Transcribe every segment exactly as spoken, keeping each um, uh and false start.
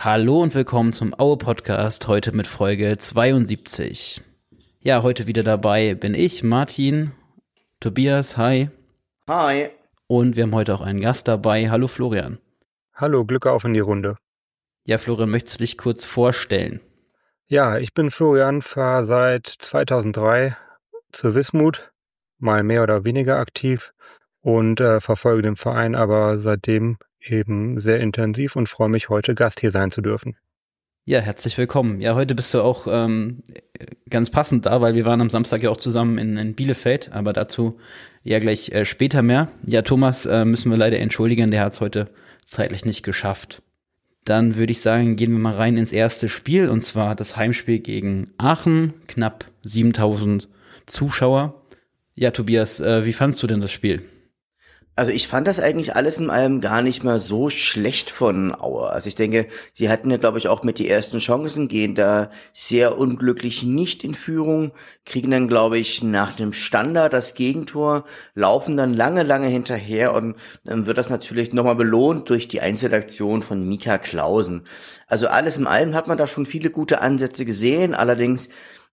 Hallo und willkommen zum Aue-Podcast, heute mit Folge zweiundsiebzig. Ja, heute wieder dabei bin ich, Martin, Tobias, hi. Hi. Und wir haben heute auch einen Gast dabei. Hallo Florian. Hallo, Glück auf in die Runde. Ja, Florian, möchtest du dich kurz vorstellen? Ja, ich bin Florian, fahre seit zweitausenddrei zur Wismut, mal mehr oder weniger aktiv und äh, verfolge den Verein aber seitdem eben sehr intensiv und freue mich, heute Gast hier sein zu dürfen. Ja, herzlich willkommen. Ja, heute bist du auch ähm, ganz passend da, weil wir waren am Samstag ja auch zusammen in, in Bielefeld, aber dazu ja gleich äh, später mehr. Ja, Thomas äh, müssen wir leider entschuldigen, der hat es heute zeitlich nicht geschafft. Dann würde ich sagen, gehen wir mal rein ins erste Spiel, und zwar das Heimspiel gegen Aachen, knapp siebentausend Zuschauer. Ja, Tobias, äh, wie fandst du denn das Spiel? Also ich fand das eigentlich alles in allem gar nicht mal so schlecht von Aue. Also ich denke, die hatten ja, glaube ich, auch mit die ersten Chancen, gehen da sehr unglücklich nicht in Führung, kriegen dann, glaube ich, nach dem Standard das Gegentor, laufen dann lange, lange hinterher und dann wird das natürlich nochmal belohnt durch die Einzelaktion von Mika Clausen. Also alles in allem hat man da schon viele gute Ansätze gesehen, allerdings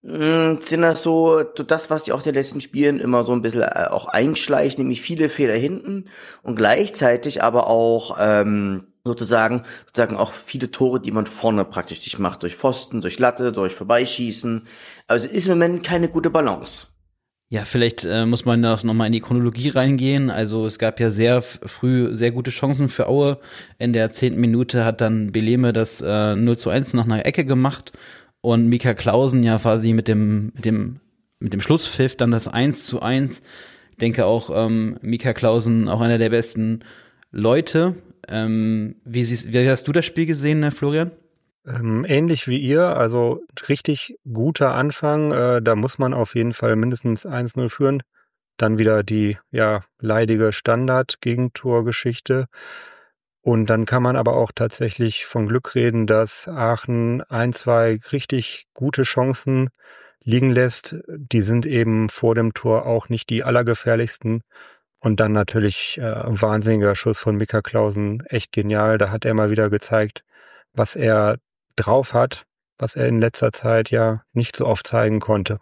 sind das so das, was sich auch in den letzten Spielen immer so ein bisschen auch einschleicht, nämlich viele Fehler hinten und gleichzeitig aber auch ähm, sozusagen sozusagen auch viele Tore, die man vorne praktisch nicht macht, durch Pfosten, durch Latte, durch Vorbeischießen. Also es ist im Moment keine gute Balance. Ja, vielleicht äh, muss man da nochmal in die Chronologie reingehen. Also es gab ja sehr f- früh sehr gute Chancen für Aue. In der zehnten Minute hat dann Beleme das äh, null zu eins nach einer Ecke gemacht. Und Mika Clausen ja quasi mit dem, mit dem, mit dem Schlusspfiff dann das eins zu eins. Ich denke auch, ähm, Mika Clausen auch einer der besten Leute. Ähm, wie, siehst, wie hast du das Spiel gesehen, ne, Florian? Ähm, ähnlich wie ihr, also richtig guter Anfang, äh, da muss man auf jeden Fall mindestens eins null führen. Dann wieder die, ja, leidige Standard-Gegentorgeschichte. Und dann kann man aber auch tatsächlich von Glück reden, dass Aachen ein, zwei richtig gute Chancen liegen lässt. Die sind eben vor dem Tor auch nicht die allergefährlichsten. Und dann natürlich äh, ein wahnsinniger Schuss von Mika Clausen, echt genial. Da hat er mal wieder gezeigt, was er drauf hat, was er in letzter Zeit ja nicht so oft zeigen konnte.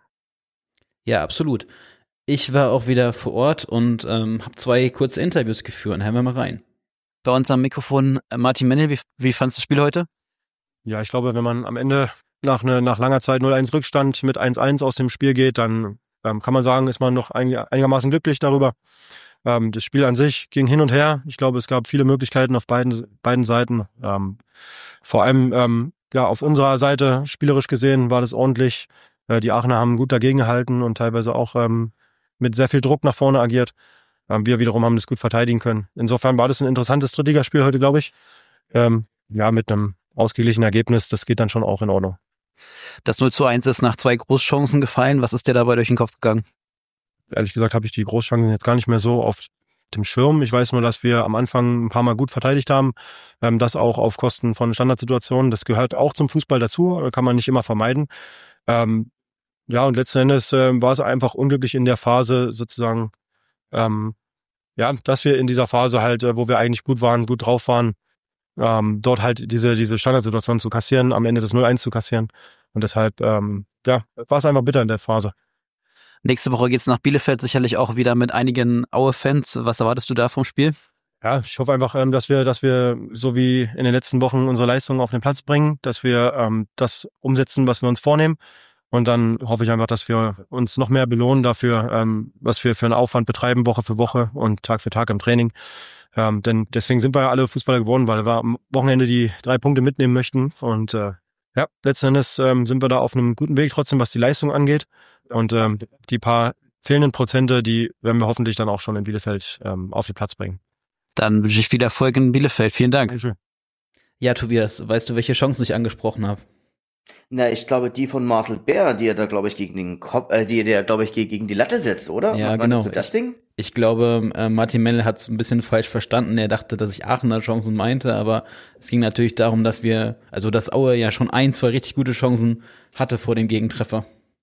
Ja, absolut. Ich war auch wieder vor Ort und ähm, habe zwei kurze Interviews geführt. Hören wir mal rein. Bei uns am Mikrofon äh, Martin Mennel, wie, wie fandst du das Spiel heute? Ja, ich glaube, wenn man am Ende nach, ne, nach langer Zeit null eins Rückstand mit eins eins aus dem Spiel geht, dann ähm, kann man sagen, ist man noch einig, einigermaßen glücklich darüber. Ähm, das Spiel an sich ging hin und her. Ich glaube, es gab viele Möglichkeiten auf beiden, beiden Seiten. Ähm, vor allem ähm, ja auf unserer Seite, spielerisch gesehen, war das ordentlich. Äh, die Aachener haben gut dagegen gehalten und teilweise auch ähm, mit sehr viel Druck nach vorne agiert. Ähm, wir wiederum haben das gut verteidigen können. Insofern war das ein interessantes Drittligaspiel heute, glaube ich. Ähm, ja, mit einem ausgeglichenen Ergebnis, das geht dann schon auch in Ordnung. Das null zu eins ist nach zwei Großchancen gefallen. Was ist dir dabei durch den Kopf gegangen? Ehrlich gesagt habe ich die Großchancen jetzt gar nicht mehr so auf dem Schirm. Ich weiß nur, dass wir am Anfang ein paar Mal gut verteidigt haben. Ähm, das auch auf Kosten von Standardsituationen. Das gehört auch zum Fußball dazu, kann man nicht immer vermeiden. Ähm, ja, und letzten Endes äh, war es einfach unglücklich in der Phase sozusagen, ähm, ja, dass wir in dieser Phase halt, äh, wo wir eigentlich gut waren, gut drauf waren, ähm, dort halt diese diese Standardsituation zu kassieren, am Ende das null eins zu kassieren. Und deshalb, ähm, ja, war es einfach bitter in der Phase. Nächste Woche geht's nach Bielefeld, sicherlich auch wieder mit einigen Aue-Fans. Was erwartest du da vom Spiel? Ja, ich hoffe einfach, ähm, dass wir, dass wir so wie in den letzten Wochen unsere Leistungen auf den Platz bringen, dass wir ähm, das umsetzen, was wir uns vornehmen. Und dann hoffe ich einfach, dass wir uns noch mehr belohnen dafür, ähm, was wir für einen Aufwand betreiben, Woche für Woche und Tag für Tag im Training. Ähm, denn deswegen sind wir ja alle Fußballer geworden, weil wir am Wochenende die drei Punkte mitnehmen möchten. Und äh, ja, letzten Endes ähm, sind wir da auf einem guten Weg trotzdem, was die Leistung angeht. Und ähm, die paar fehlenden Prozente, die werden wir hoffentlich dann auch schon in Bielefeld ähm, auf den Platz bringen. Dann wünsche ich viel Erfolg in Bielefeld. Vielen Dank. Dankeschön. Ja, Tobias, weißt du, welche Chancen ich angesprochen habe? Na, ich glaube, die von Marcel Bär, die er da, glaube ich, gegen den Kopf, äh, die der, glaube ich, gegen die Latte setzt, oder? Ja, War genau. das das Ding? Ich glaube, äh, Martin Mennel hat es ein bisschen falsch verstanden. Er dachte, dass ich Aachener Chancen meinte, aber es ging natürlich darum, dass wir, also dass Aue ja schon ein, zwei richtig gute Chancen hatte vor dem Gegentreffer.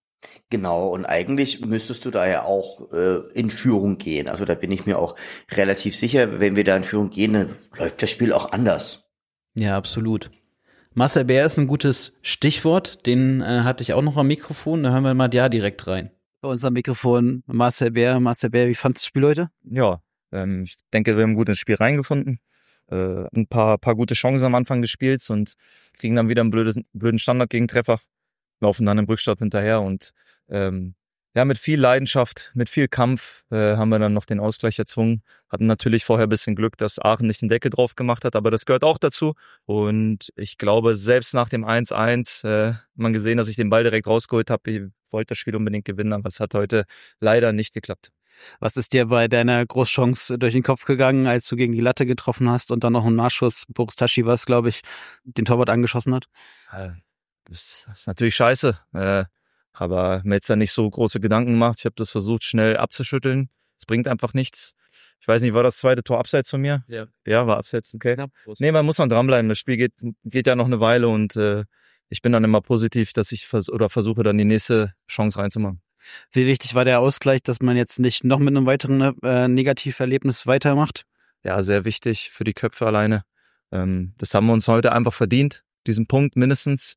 Genau, und eigentlich müsstest du da ja auch äh, in Führung gehen. Also da bin ich mir auch relativ sicher, wenn wir da in Führung gehen, dann läuft das Spiel auch anders. Ja, absolut. Marcel Bär ist ein gutes Stichwort, den äh, hatte ich auch noch am Mikrofon, da hören wir mal ja direkt rein. Bei uns am Mikrofon Marcel Bär. Marcel Bär, wie fandst du das Spiel heute? Ja, ähm, ich denke, wir haben gut ins Spiel reingefunden. Äh, ein paar, paar gute Chancen am Anfang des Spiels und kriegen dann wieder einen blödes, blöden Standard-Gegentreffer, laufen dann im Rückstand hinterher und ähm, ja, mit viel Leidenschaft, mit viel Kampf äh, haben wir dann noch den Ausgleich erzwungen. Hatten natürlich vorher ein bisschen Glück, dass Aachen nicht den Deckel drauf gemacht hat, aber das gehört auch dazu. Und ich glaube, selbst nach dem eins eins, äh, man gesehen, dass ich den Ball direkt rausgeholt habe. Ich wollte das Spiel unbedingt gewinnen, aber es hat heute leider nicht geklappt. Was ist dir bei deiner Großchance durch den Kopf gegangen, als du gegen die Latte getroffen hast und dann noch einen Nachschuss, Boris Taschi war es, glaube ich, den Torwart angeschossen hat? Äh, das ist natürlich scheiße. Äh, Aber mir jetzt da nicht so große Gedanken gemacht. Ich habe das versucht, schnell abzuschütteln. Es bringt einfach nichts. Ich weiß nicht, war das zweite Tor abseits von mir? Ja. Ja, war abseits, okay. Ja, nee, man muss man dranbleiben. Das Spiel geht, geht ja noch eine Weile und äh, ich bin dann immer positiv, dass ich vers- oder versuche, dann die nächste Chance reinzumachen. Wie wichtig war der Ausgleich, dass man jetzt nicht noch mit einem weiteren äh, Negativerlebnis weitermacht? Ja, sehr wichtig für die Köpfe alleine. Ähm, das haben wir uns heute einfach verdient, diesen Punkt mindestens.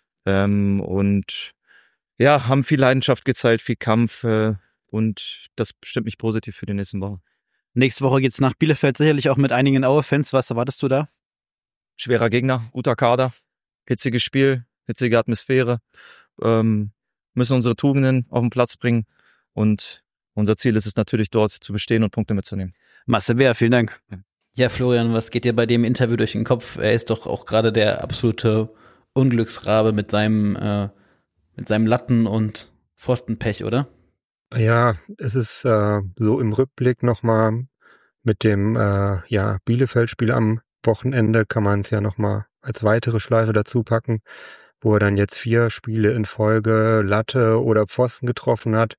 Ähm, und ja, haben viel Leidenschaft gezeigt, viel Kampf äh, und das bestimmt mich positiv für die nächsten Wochen. Nächste Woche geht's nach Bielefeld, sicherlich auch mit einigen Aue-Fans. Was erwartest du da? Schwerer Gegner, guter Kader, hitziges Spiel, hitzige Atmosphäre. Ähm, müssen unsere Tugenden auf den Platz bringen und unser Ziel ist es natürlich dort zu bestehen und Punkte mitzunehmen. Marcel Bär, vielen Dank. Ja, Florian, was geht dir bei dem Interview durch den Kopf? Er ist doch auch gerade der absolute Unglücksrabe mit seinem äh, mit seinem Latten- und Pfostenpech, oder? Ja, es ist äh, so im Rückblick nochmal mit dem äh, ja, Bielefeld-Spiel am Wochenende kann man es ja nochmal als weitere Schleife dazu packen, wo er dann jetzt vier Spiele in Folge Latte oder Pfosten getroffen hat.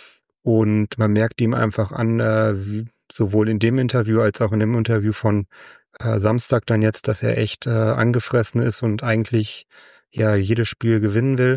Und man merkt ihm einfach an, äh, wie, sowohl in dem Interview als auch in dem Interview von äh, Samstag dann jetzt, dass er echt äh, angefressen ist und eigentlich ja jedes Spiel gewinnen will.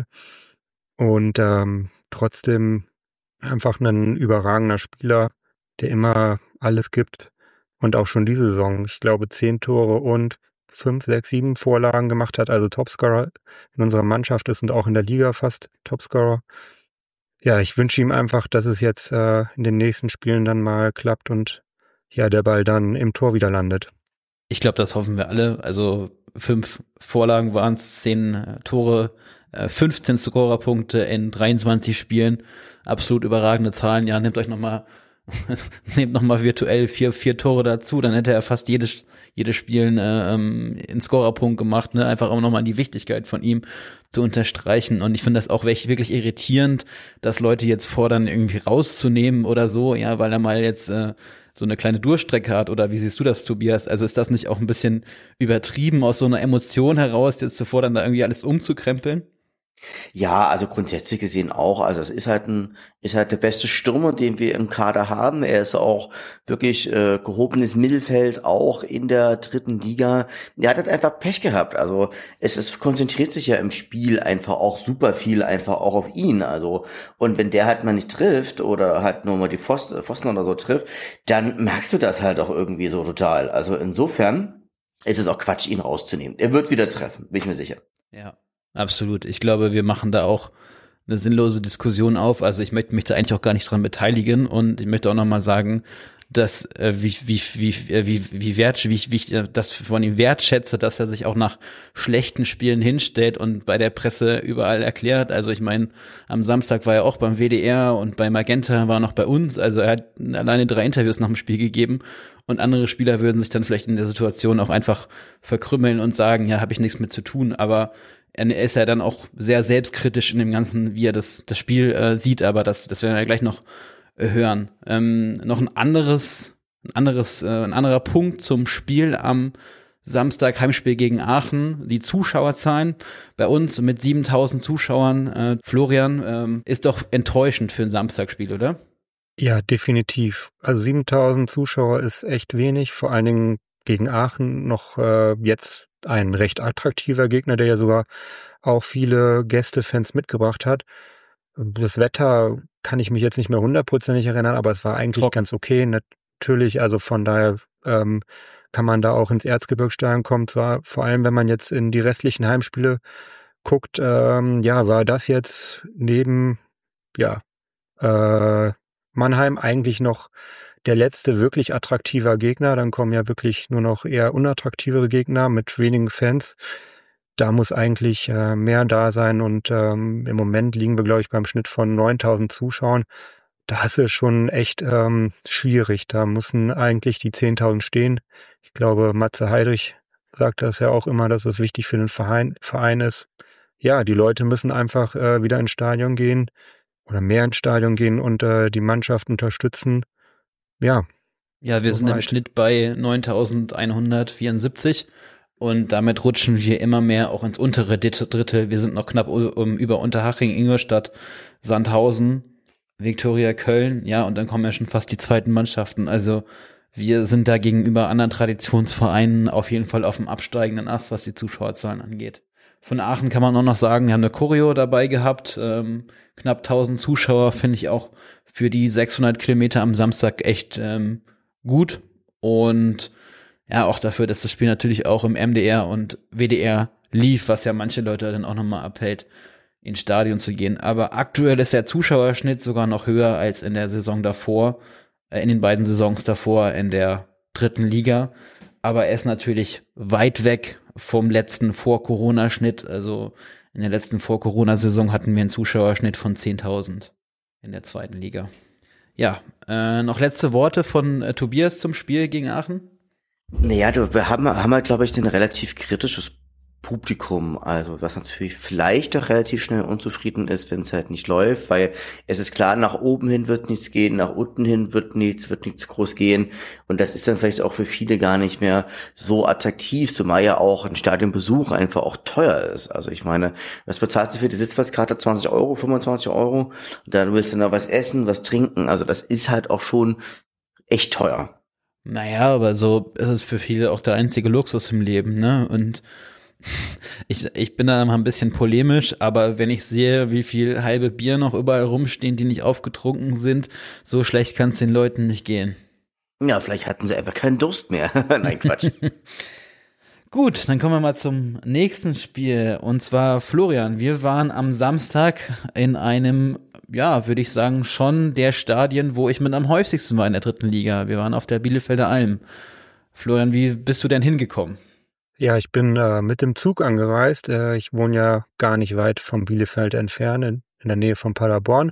Und ähm, trotzdem einfach ein überragender Spieler, der immer alles gibt. Und auch schon diese Saison, ich glaube, zehn Tore und fünf, sechs, sieben Vorlagen gemacht hat, also Topscorer in unserer Mannschaft ist und auch in der Liga fast Topscorer. Ja, ich wünsche ihm einfach, dass es jetzt äh, in den nächsten Spielen dann mal klappt und ja, der Ball dann im Tor wieder landet. Ich glaube, das hoffen wir alle. Also fünf Vorlagen waren es, zehn äh, Tore, äh, fünfzehn Scorerpunkte in dreiundzwanzig Spielen. Absolut überragende Zahlen. Ja, nehmt euch nochmal nehmt nochmal virtuell vier, vier Tore dazu, dann hätte er fast jedes, jedes Spiel äh, ähm, einen Scorerpunkt gemacht, ne? Einfach auch nochmal die Wichtigkeit von ihm zu unterstreichen. Und ich finde das auch wirklich, wirklich irritierend, dass Leute jetzt fordern, irgendwie rauszunehmen oder so, ja, weil er mal jetzt äh, so eine kleine Durchstrecke hat. Oder wie siehst du das, Tobias? Also ist das nicht auch ein bisschen übertrieben, aus so einer Emotion heraus jetzt zu fordern, da irgendwie alles umzukrempeln? Ja, also grundsätzlich gesehen auch. Also es ist halt ein, ist halt der beste Stürmer, den wir im Kader haben. Er ist auch wirklich äh, gehobenes Mittelfeld, auch in der dritten Liga. Er hat halt einfach Pech gehabt. Also es ist, konzentriert sich ja im Spiel einfach auch super viel einfach auch auf ihn. Also und wenn der halt mal nicht trifft oder halt nur mal die Pfosten, Pfosten oder so trifft, dann merkst du das halt auch irgendwie so total. Also insofern ist es auch Quatsch, ihn rauszunehmen. Er wird wieder treffen, bin ich mir sicher. Ja. Absolut. Ich glaube, wir machen da auch eine sinnlose Diskussion auf. Also ich möchte mich da eigentlich auch gar nicht dran beteiligen und ich möchte auch nochmal sagen, dass äh, wie wie wie wie wie wert wie ich, wie ich das von ihm wertschätze, dass er sich auch nach schlechten Spielen hinstellt und bei der Presse überall erklärt. Also ich meine, am Samstag war er auch beim W D R und bei Magenta war er noch bei uns. Also er hat alleine drei Interviews nach dem Spiel gegeben und andere Spieler würden sich dann vielleicht in der Situation auch einfach verkrümmeln und sagen, ja, habe ich nichts mit zu tun. Aber er ist ja dann auch sehr selbstkritisch in dem Ganzen, wie er das das Spiel äh, sieht. Aber das das werden wir ja gleich noch hören. Ähm, noch ein anderes, ein anderes, äh, ein anderer Punkt zum Spiel am Samstag, Heimspiel gegen Aachen. Die Zuschauerzahlen bei uns mit siebentausend Zuschauern, äh, Florian, ähm, ist doch enttäuschend für ein Samstagspiel, oder? Ja, definitiv. Also siebentausend Zuschauer ist echt wenig, vor allen Dingen gegen Aachen noch äh, jetzt ein recht attraktiver Gegner, der ja sogar auch viele Gästefans mitgebracht hat. Das Wetter kann ich mich jetzt nicht mehr hundertprozentig erinnern, aber es war eigentlich Trocken. Ganz okay. Natürlich, also von daher ähm, kann man da auch ins Erzgebirgsstadion kommen. Zwar, vor allem, wenn man jetzt in die restlichen Heimspiele guckt, ähm, ja, war das jetzt neben, ja, äh, Mannheim eigentlich noch der letzte wirklich attraktiver Gegner. Dann kommen ja wirklich nur noch eher unattraktivere Gegner mit wenigen Fans. Da muss eigentlich äh, mehr da sein und ähm, im Moment liegen wir, glaube ich, beim Schnitt von neuntausend Zuschauern. Da ist es schon echt ähm, schwierig. Da müssen eigentlich die zehntausend stehen. Ich glaube, Matze Heidrich sagt das ja auch immer, dass es wichtig für den Verein, Verein ist. Ja, die Leute müssen einfach äh, wieder ins Stadion gehen oder mehr ins Stadion gehen und äh, die Mannschaft unterstützen. Ja. Ja, wir sind im Schnitt bei neuntausendeinhundertvierundsiebzig und damit rutschen wir immer mehr auch ins untere Drittel. Wir sind noch knapp um, über Unterhaching, Ingolstadt, Sandhausen, Viktoria Köln, ja, und dann kommen ja schon fast die zweiten Mannschaften. Also wir sind da gegenüber anderen Traditionsvereinen auf jeden Fall auf dem absteigenden Ast, was die Zuschauerzahlen angeht. Von Aachen kann man auch noch sagen, wir haben eine Choreo dabei gehabt, ähm, knapp tausend Zuschauer, finde ich auch für die sechshundert Kilometer am Samstag echt ähm, gut und ja, auch dafür, dass das Spiel natürlich auch im M D R und W D R lief, was ja manche Leute dann auch nochmal abhält, ins Stadion zu gehen. Aber aktuell ist der Zuschauerschnitt sogar noch höher als in der Saison davor, äh, in den beiden Saisons davor in der dritten Liga. Aber er ist natürlich weit weg vom letzten Vor-Corona-Schnitt. Also in der letzten Vor-Corona-Saison hatten wir einen Zuschauerschnitt von zehntausend in der zweiten Liga. Ja, äh, noch letzte Worte von äh, Tobias zum Spiel gegen Aachen? Naja, du, wir haben, haben halt, glaube ich, ein relativ kritisches Publikum, also was natürlich vielleicht auch relativ schnell unzufrieden ist, wenn es halt nicht läuft, weil es ist klar, nach oben hin wird nichts gehen, nach unten hin wird nichts, wird nichts groß gehen und das ist dann vielleicht auch für viele gar nicht mehr so attraktiv, zumal ja auch ein Stadionbesuch einfach auch teuer ist. Also ich meine, was bezahlst du für die Sitzplatzkarte? zwanzig Euro, fünfundzwanzig Euro? Und dann willst du noch was essen, was trinken, also das ist halt auch schon echt teuer. Naja, aber so ist es für viele auch der einzige Luxus im Leben, ne? Und ich, ich bin da mal ein bisschen polemisch, aber wenn ich sehe, wie viel halbe Bier noch überall rumstehen, die nicht aufgetrunken sind, so schlecht kann es den Leuten nicht gehen. Ja, vielleicht hatten sie einfach keinen Durst mehr. Nein, Quatsch. Gut, dann kommen wir mal zum nächsten Spiel. Und zwar, Florian, wir waren am Samstag in einem, ja, würde ich sagen, schon der Stadien, wo ich mit am häufigsten war in der dritten Liga. Wir waren auf der Bielefelder Alm. Florian, wie bist du denn hingekommen? Ja, ich bin äh, mit dem Zug angereist. Äh, ich wohne ja gar nicht weit vom Bielefeld entfernt, in, in der Nähe von Paderborn.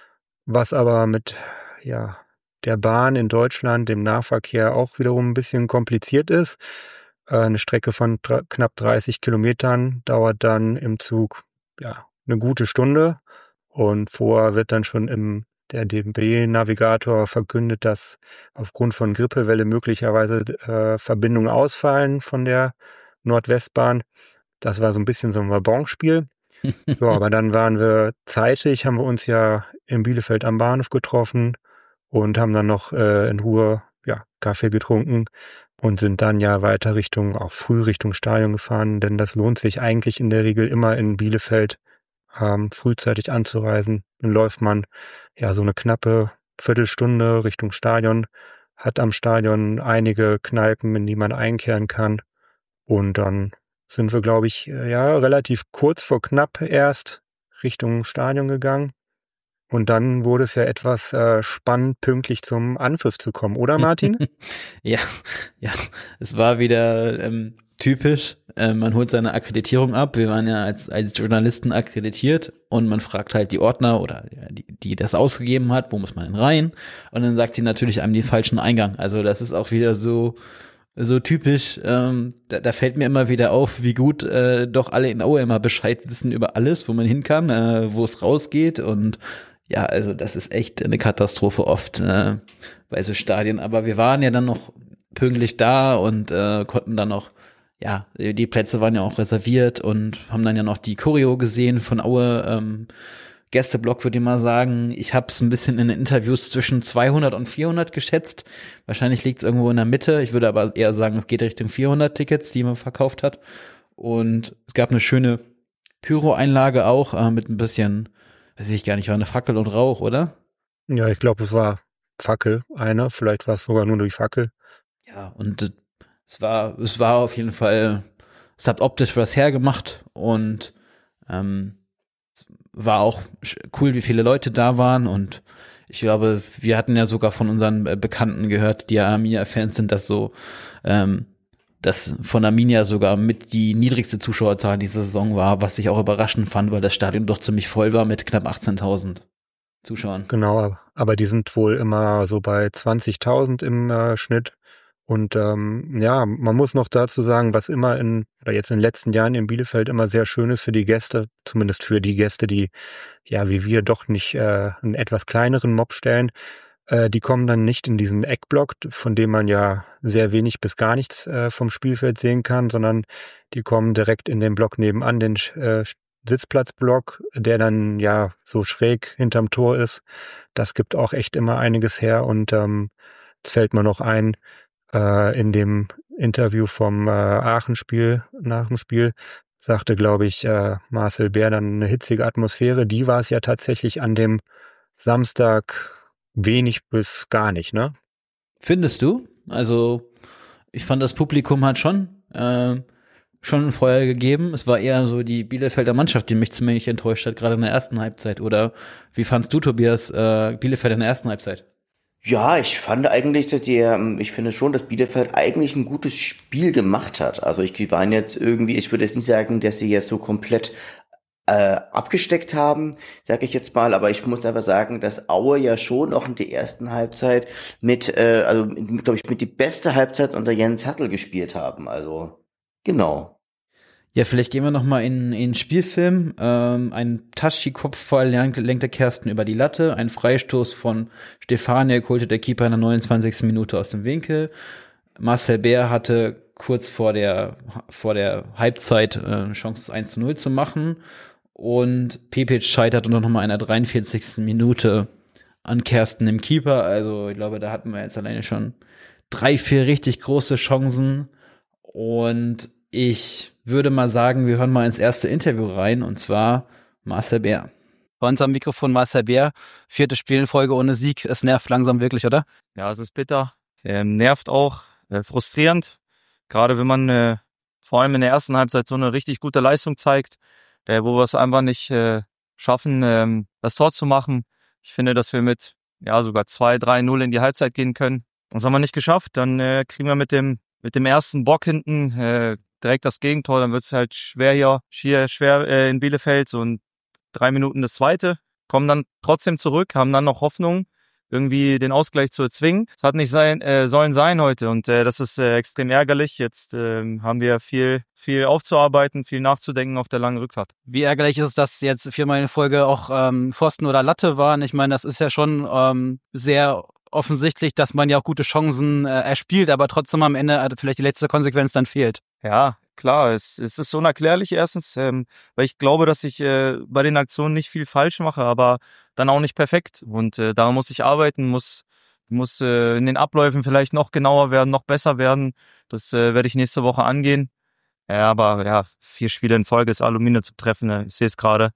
Was aber mit ja der Bahn in Deutschland, dem Nahverkehr auch wiederum ein bisschen kompliziert ist. Äh, eine Strecke von dr- knapp dreißig Kilometern dauert dann im Zug ja eine gute Stunde. Und vorher wird dann schon im der D B-Navigator verkündet, dass aufgrund von Grippewelle möglicherweise äh, Verbindungen ausfallen von der Nordwestbahn. Das war so ein bisschen so ein Wabonspiel. Ja, aber dann waren wir zeitig, haben wir uns ja in Bielefeld am Bahnhof getroffen und haben dann noch äh, in Ruhe ja, Kaffee getrunken und sind dann ja weiter Richtung, auch früh Richtung Stadion gefahren, denn das lohnt sich eigentlich in der Regel immer in Bielefeld ähm, frühzeitig anzureisen. Dann läuft man ja so eine knappe Viertelstunde Richtung Stadion, hat am Stadion einige Kneipen, in die man einkehren kann. Und dann sind wir, glaube ich, ja relativ kurz vor knapp erst Richtung Stadion gegangen. Und dann wurde es ja etwas äh, spannend, pünktlich zum Anpfiff zu kommen, oder Martin? ja, ja, es war wieder ähm, typisch. Äh, man holt seine Akkreditierung ab. Wir waren ja als als Journalisten akkreditiert und man fragt halt die Ordner oder die, die das ausgegeben hat, wo muss man denn rein? Und dann sagt sie natürlich einem den falschen Eingang. Also das ist auch wieder so so typisch. Ähm, da, da fällt mir immer wieder auf, wie gut äh, doch alle in Aue immer Bescheid wissen über alles, wo man hin kann, äh, wo es rausgeht und ja, also das ist echt eine Katastrophe oft äh, bei so Stadien. Aber wir waren ja dann noch pünktlich da und äh, konnten dann noch, ja, die Plätze waren ja auch reserviert und haben dann ja noch die Choreo gesehen von Aue. Ähm, Gästeblock würde ich mal sagen. Ich habe es ein bisschen in den Interviews zwischen zweihundert und vierhundert geschätzt. Wahrscheinlich liegt es irgendwo in der Mitte. Ich würde aber eher sagen, es geht Richtung vierhundert Tickets, die man verkauft hat. Und es gab eine schöne Pyro-Einlage auch äh, mit ein bisschen, weiß ich gar nicht, war eine Fackel und Rauch, oder? Ja, ich glaube, es war Fackel, eine. Vielleicht war es sogar nur die Fackel. Ja, und es war, es war auf jeden Fall, es hat optisch was hergemacht und ähm, war auch cool, wie viele Leute da waren und ich glaube, wir hatten ja sogar von unseren Bekannten gehört, die ja Arminia-Fans sind, dass so, ähm, dass von Arminia sogar mit die niedrigste Zuschauerzahl dieser Saison war, was ich auch überraschend fand, weil das Stadion doch ziemlich voll war mit knapp achtzehntausend Zuschauern. Genau, aber die sind wohl immer so bei zwanzigtausend im äh, Schnitt. Und ähm, ja, man muss noch dazu sagen, was immer in, oder jetzt in den letzten Jahren in Bielefeld immer sehr schön ist für die Gäste, zumindest für die Gäste, die, ja, wie wir doch nicht äh, einen etwas kleineren Mob stellen, äh, die kommen dann nicht in diesen Eckblock, von dem man ja sehr wenig bis gar nichts äh, vom Spielfeld sehen kann, sondern die kommen direkt in den Block nebenan, den äh, Sitzplatzblock, der dann ja so schräg hinterm Tor ist. Das gibt auch echt immer einiges her und ähm, jetzt fällt mir noch ein, äh, in dem Interview vom äh, Aachen-Spiel, nach dem Spiel, sagte, glaube ich, äh, Marcel Bär dann eine hitzige Atmosphäre. Die war es ja tatsächlich an dem Samstag wenig bis gar nicht, ne? Findest du? Also ich fand, das Publikum hat schon äh, schon ein Feuer gegeben. Es war eher so die Bielefelder Mannschaft, die mich ziemlich enttäuscht hat, gerade in der ersten Halbzeit. Oder wie fandst du, Tobias, äh, Bielefeld in der ersten Halbzeit? Ja, ich fand eigentlich, dass der, ich finde schon, dass Bielefeld eigentlich ein gutes Spiel gemacht hat. Also ich, die waren jetzt irgendwie, ich würde jetzt nicht sagen, dass sie jetzt so komplett äh, abgesteckt haben, sage ich jetzt mal, aber ich muss einfach sagen, dass Aue ja schon auch in der ersten Halbzeit mit, äh, also glaube ich, mit die beste Halbzeit unter Jens Hertel gespielt haben. Also genau. Ja, vielleicht gehen wir noch mal in, in den Spielfilm. Ähm, ein Taschi-Kopfball lenkte Kersten über die Latte. Ein Freistoß von Stefaniak holte der Keeper in der neunundzwanzigsten Minute aus dem Winkel. Marcel Bär hatte kurz vor der, vor der Halbzeit äh, eine Chance, eins zu null zu machen. Und Pepic scheiterte noch mal in der dreiundvierzigsten Minute an Kersten im Keeper. Also ich glaube, da hatten wir jetzt alleine schon drei, vier richtig große Chancen. Und ich würde mal sagen, wir hören mal ins erste Interview rein, und zwar Marcel Bär. Bei uns am Mikrofon Marcel Bär, viertes Spiel in Folge ohne Sieg. Es nervt langsam wirklich, oder? Ja, es ist bitter, ähm, nervt auch, äh, frustrierend. Gerade wenn man äh, vor allem in der ersten Halbzeit so eine richtig gute Leistung zeigt, äh, wo wir es einfach nicht äh, schaffen, ähm, das Tor zu machen. Ich finde, dass wir mit ja sogar zwei, drei null in die Halbzeit gehen können. Das haben wir nicht geschafft. Dann äh, kriegen wir mit dem mit dem ersten Bock hinten äh, direkt das Gegentor, dann wird es halt schwer hier, hier schwer äh, in Bielefeld, so in drei Minuten das zweite, kommen dann trotzdem zurück, haben dann noch Hoffnung, irgendwie den Ausgleich zu erzwingen. Es hat nicht sein, äh, sollen sein heute und äh, das ist äh, extrem ärgerlich. Jetzt äh, haben wir viel, viel aufzuarbeiten, viel nachzudenken auf der langen Rückfahrt. Wie ärgerlich ist es, dass jetzt viermal in Folge auch ähm, Pfosten oder Latte waren? Ich meine, das ist ja schon ähm, sehr offensichtlich, dass man ja auch gute Chancen äh, erspielt, aber trotzdem am Ende äh, vielleicht die letzte Konsequenz dann fehlt. Ja, klar, es, es ist unerklärlich erstens, ähm, weil ich glaube, dass ich äh, bei den Aktionen nicht viel falsch mache, aber dann auch nicht perfekt. Und äh, da muss ich arbeiten, muss muss äh, in den Abläufen vielleicht noch genauer werden, noch besser werden. Das äh, werde ich nächste Woche angehen. Ja, aber ja, vier Spiele in Folge ist Aluminium zu treffen. Ich sehe es gerade.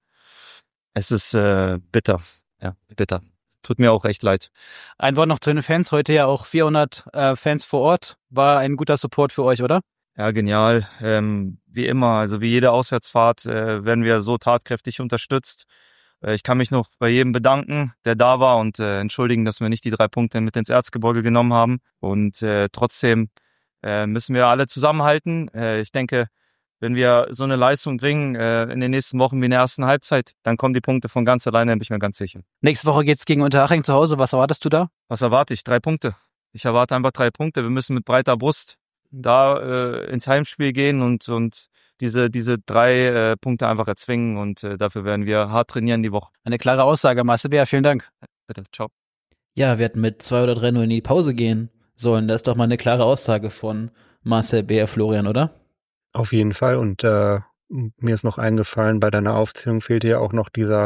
Es ist äh, bitter. Ja, bitter. Tut mir auch recht leid. Ein Wort noch zu den Fans. Heute ja auch vierhundert äh, Fans vor Ort. War ein guter Support für euch, oder? Ja, genial. Ähm, wie immer, also wie jede Auswärtsfahrt äh, werden wir so tatkräftig unterstützt. Äh, ich kann mich noch bei jedem bedanken, der da war und äh, entschuldigen, dass wir nicht die drei Punkte mit ins Erzgebirge genommen haben. Und äh, trotzdem äh, müssen wir alle zusammenhalten. Äh, ich denke, wenn wir so eine Leistung bringen äh, in den nächsten Wochen wie in der ersten Halbzeit, dann kommen die Punkte von ganz alleine, bin ich mir ganz sicher. Nächste Woche geht's gegen Unterhaching zu Hause. Was erwartest du da? Was erwarte ich? Drei Punkte. Ich erwarte einfach drei Punkte. Wir müssen mit breiter Brust da äh, ins Heimspiel gehen und und diese diese drei äh, Punkte einfach erzwingen und äh, dafür werden wir hart trainieren die Woche. Eine klare Aussage, Marcel Bär. Vielen Dank. Bitte, ciao. Ja, wir hätten mit zwei oder drei null in die Pause gehen sollen. Das ist doch mal eine klare Aussage von Marcel Bär, Florian, oder? Auf jeden Fall. Und äh, mir ist noch eingefallen, bei deiner Aufzählung fehlte ja auch noch dieser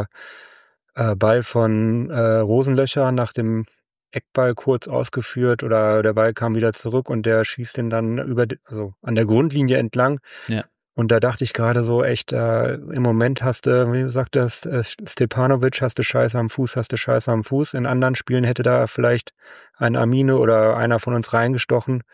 äh, Ball von äh, Rosenlöcher nach dem Eckball kurz ausgeführt oder der Ball kam wieder zurück und der schießt den dann über, also an der Grundlinie entlang. Ja. Und da dachte ich gerade so echt, äh, im Moment hast du, wie sagt das, äh, Stepanovic, hast du Scheiße am Fuß, hast du Scheiße am Fuß. In anderen Spielen hätte da vielleicht ein Amine oder einer von uns reingestochen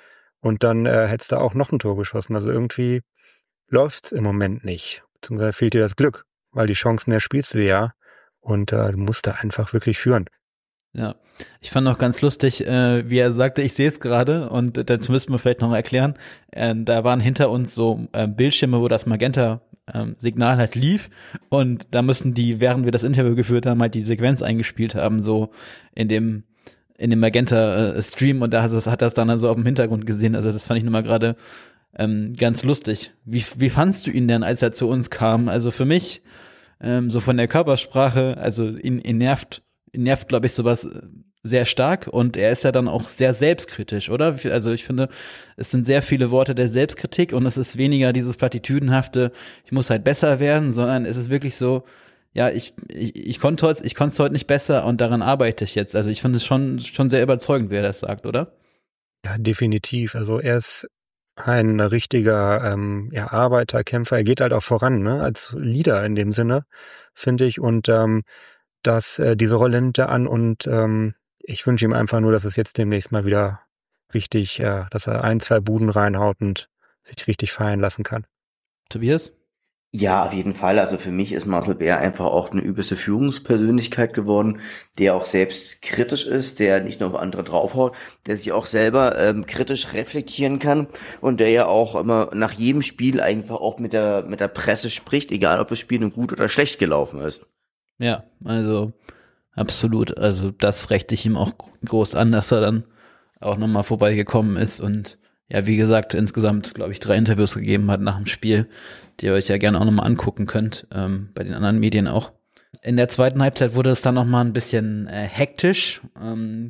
und dann äh, hättest du auch noch ein Tor geschossen. Also irgendwie läuft's im Moment nicht. Beziehungsweise fehlt dir das Glück, weil die Chancen erspielst du ja und äh, du musst da einfach wirklich führen. Ja, ich fand noch ganz lustig, äh, wie er sagte, ich sehe es gerade und äh, das müssen wir vielleicht noch erklären. Äh, da waren hinter uns so äh, Bildschirme, wo das Magenta-Signal ähm, halt lief und da müssen die, während wir das Interview geführt haben, halt die Sequenz eingespielt haben, so in dem in dem Magenta-Stream und da hat das, hat das dann so auf dem Hintergrund gesehen. Also das fand ich nochmal gerade ähm, ganz lustig. Wie, wie fandst du ihn denn, als er zu uns kam? Also für mich, ähm, so von der Körpersprache, also ihn, ihn nervt nervt, glaube ich, sowas sehr stark und er ist ja dann auch sehr selbstkritisch, oder? Also ich finde, es sind sehr viele Worte der Selbstkritik und es ist weniger dieses Plattitüdenhafte, ich muss halt besser werden, sondern es ist wirklich so, ja, ich ich, ich konnte heute ich konnte es heute nicht besser und daran arbeite ich jetzt. Also ich finde es schon schon sehr überzeugend, wie er das sagt, oder? Ja, definitiv. Also er ist ein richtiger ähm, ja, Arbeiter, Kämpfer. Er geht halt auch voran, ne? Als Leader in dem Sinne, finde ich. Und ähm, dass äh, diese Rolle nimmt er an und ähm, ich wünsche ihm einfach nur, dass es jetzt demnächst mal wieder richtig, äh, dass er ein, zwei Buden reinhaut und sich richtig feiern lassen kann. Tobias? Ja, auf jeden Fall. Also für mich ist Marcel Bär einfach auch eine übelste Führungspersönlichkeit geworden, der auch selbst kritisch ist, der nicht nur auf andere draufhaut, der sich auch selber ähm, kritisch reflektieren kann und der ja auch immer nach jedem Spiel einfach auch mit der mit der Presse spricht, egal ob das Spiel nun gut oder schlecht gelaufen ist. Ja, also absolut. Also das rechne ich ihm auch groß an, dass er dann auch nochmal vorbeigekommen ist und ja, wie gesagt, insgesamt, glaube ich, drei Interviews gegeben hat nach dem Spiel, die ihr euch ja gerne auch nochmal angucken könnt, ähm, bei den anderen Medien auch. In der zweiten Halbzeit wurde es dann nochmal ein bisschen äh, hektisch. Ähm,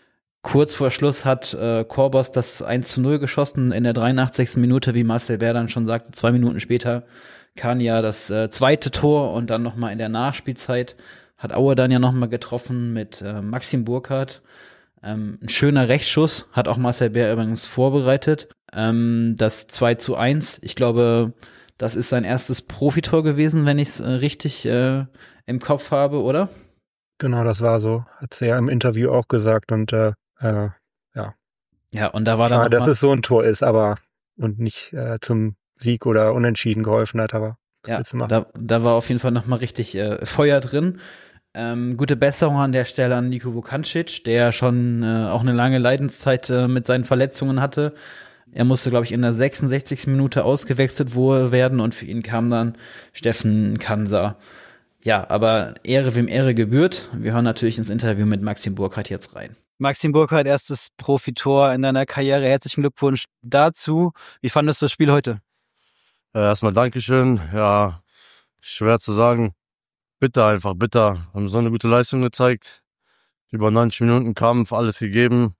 kurz vor Schluss hat äh, Korbos das eins zu null geschossen in der dreiundachtzigsten Minute, wie Marcel Bär dann schon sagte, zwei Minuten später kam ja das äh, zweite Tor und dann nochmal in der Nachspielzeit hat Aue dann ja nochmal getroffen mit äh, Maxim Burkhardt. Ähm, ein schöner Rechtsschuss, hat auch Marcel Bär übrigens vorbereitet. Ähm, das zwei zu eins, ich glaube, das ist sein erstes Profitor gewesen, wenn ich es äh, richtig äh, im Kopf habe, oder? Genau, das war so. Hat sie ja im Interview auch gesagt und äh, äh, ja. Ja, und da war Schade, dann dass es so ein Tor ist, aber und nicht äh, zum Sieg oder Unentschieden geholfen hat, aber was ja, willst du machen? da, da war auf jeden Fall nochmal richtig äh, Feuer drin. Ähm, gute Besserung an der Stelle an Niko Vukancic, der schon äh, auch eine lange Leidenszeit äh, mit seinen Verletzungen hatte. Er musste, glaube ich, in der sechsundsechzigsten Minute ausgewechselt werden und für ihn kam dann Steffen Kansa. Ja, aber Ehre wem Ehre gebührt. Wir hören natürlich ins Interview mit Maxim Burkhardt jetzt rein. Maxim Burkhardt, erstes Profitor in deiner Karriere. Herzlichen Glückwunsch dazu. Wie fandest du das Spiel heute? Äh, erstmal Dankeschön. Ja, schwer zu sagen. Bitter einfach, bitter. Haben so eine gute Leistung gezeigt. Über neunzig Minuten Kampf, alles gegeben.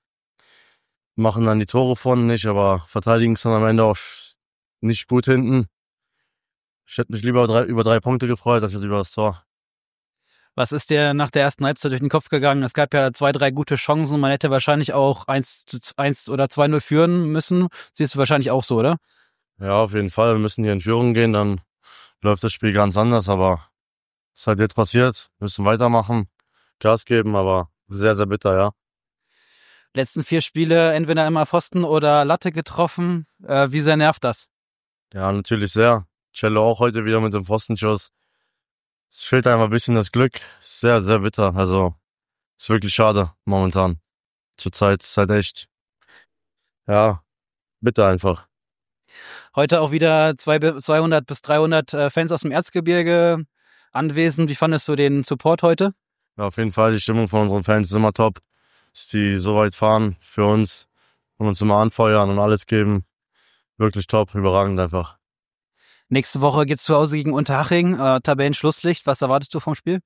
Machen dann die Tore von nicht, aber verteidigen es dann am Ende auch nicht gut hinten. Ich hätte mich lieber drei, über drei Punkte gefreut, als über das Tor. Was ist dir nach der ersten Halbzeit durch den Kopf gegangen? Es gab ja zwei, drei gute Chancen. Man hätte wahrscheinlich auch eins oder zwei null führen müssen. Siehst du wahrscheinlich auch so, oder? Ja, auf jeden Fall. Wir müssen hier in Führung gehen, dann läuft das Spiel ganz anders. Aber es ist halt jetzt passiert. Wir müssen weitermachen, Gas geben, aber sehr, sehr bitter, ja. Letzten vier Spiele entweder immer Pfosten oder Latte getroffen. Äh, wie sehr nervt das? Ja, natürlich sehr. Cello auch heute wieder mit dem Pfostenschuss. Es fehlt einfach ein bisschen das Glück. Sehr, sehr bitter. Also, ist wirklich schade momentan. Zurzeit ist halt echt, ja, bitter einfach. Heute auch wieder zweihundert bis dreihundert Fans aus dem Erzgebirge anwesend. Wie fandest du den Support heute? Ja, auf jeden Fall. Die Stimmung von unseren Fans ist immer top. Dass die so weit fahren für uns und uns immer anfeuern und alles geben. Wirklich top, überragend einfach. Nächste Woche geht's zu Hause gegen Unterhaching, äh, Tabellenschlusslicht. Was erwartest du vom Spiel?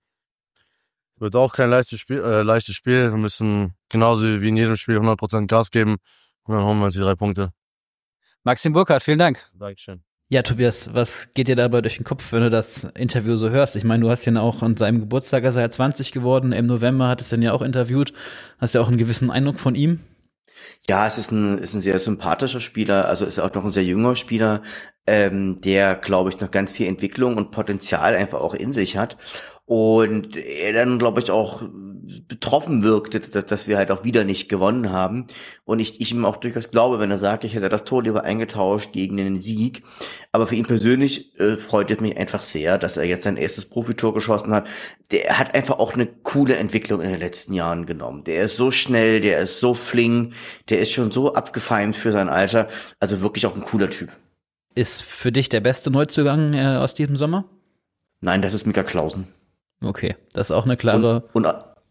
Wird auch kein leichtes Spiel, äh, leichtes Spiel. Wir müssen genauso wie in jedem Spiel hundert Prozent Gas geben und dann holen wir uns die drei Punkte. Maxim Burkhardt, vielen Dank. Dankeschön. Ja, Tobias, was geht dir dabei durch den Kopf, wenn du das Interview so hörst? Ich meine, du hast ihn auch an seinem Geburtstag, ist er ja zwanzig geworden, im November hattest du ihn ja auch interviewt. Hast ja auch einen gewissen Eindruck von ihm? Ja, es ist ein, ist ein sehr sympathischer Spieler, also ist auch noch ein sehr junger Spieler, ähm, der, glaube ich, noch ganz viel Entwicklung und Potenzial einfach auch in sich hat. Und er dann, glaube ich, auch betroffen wirkte, dass, dass wir halt auch wieder nicht gewonnen haben. Und ich, ich ihm auch durchaus glaube, wenn er sagt, ich hätte das Tor lieber eingetauscht gegen den Sieg. Aber für ihn persönlich äh, freut es mich einfach sehr, dass er jetzt sein erstes Profitor geschossen hat. Der hat einfach auch eine coole Entwicklung in den letzten Jahren genommen. Der ist so schnell, der ist so flink, der ist schon so abgefeimt für sein Alter. Also wirklich auch ein cooler Typ. Ist für dich der beste Neuzugang äh, aus diesem Sommer? Nein, das ist Mika Clausen. Okay, das ist auch eine klare, Und, und